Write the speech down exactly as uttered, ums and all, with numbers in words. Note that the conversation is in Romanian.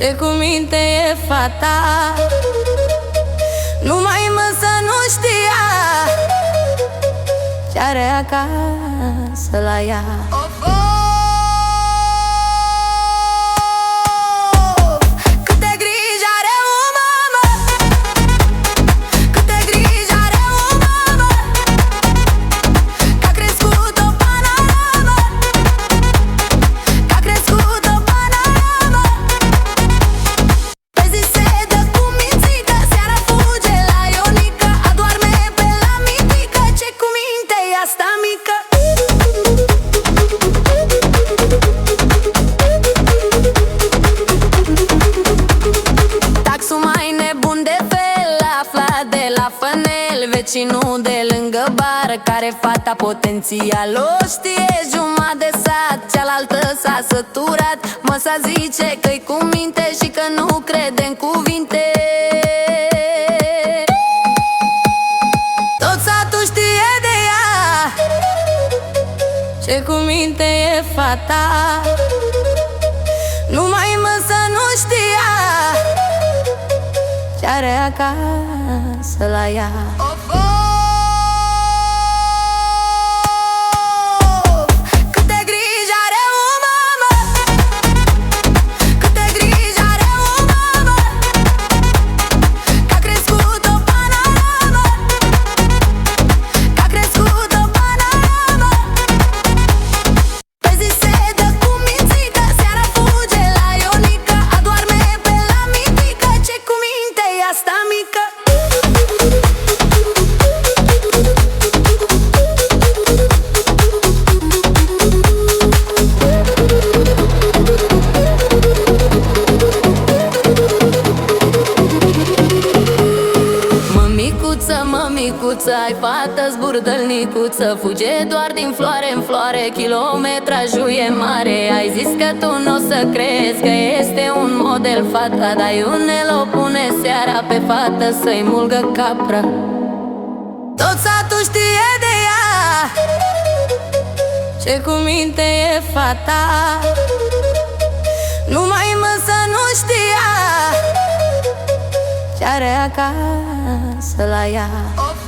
Ce cu minte e fata, numai măsă nu știa ce are acasă la ea. Vecinul de lângă bară, care fata potențial o știe jumătate de sat, cealaltă s-a săturat. Măsa zice că-i cu minte și că nu crede în cuvinte. Tot satul știe de ea, ce cu minte e fata, numai măsă nu știa ce are acasă la ea. Mămicuță, ai fată zburdălnicuță, fuge doar din floare în floare, kilometrajul e mare. Ai zis că tu n-o să crezi că este un model fata, dar Ionel o pune seara pe fată să-i mulgă capra. Tot satul știe de ea, ce cu minte e fata, numai măsă nu știa ce are acasă la ea.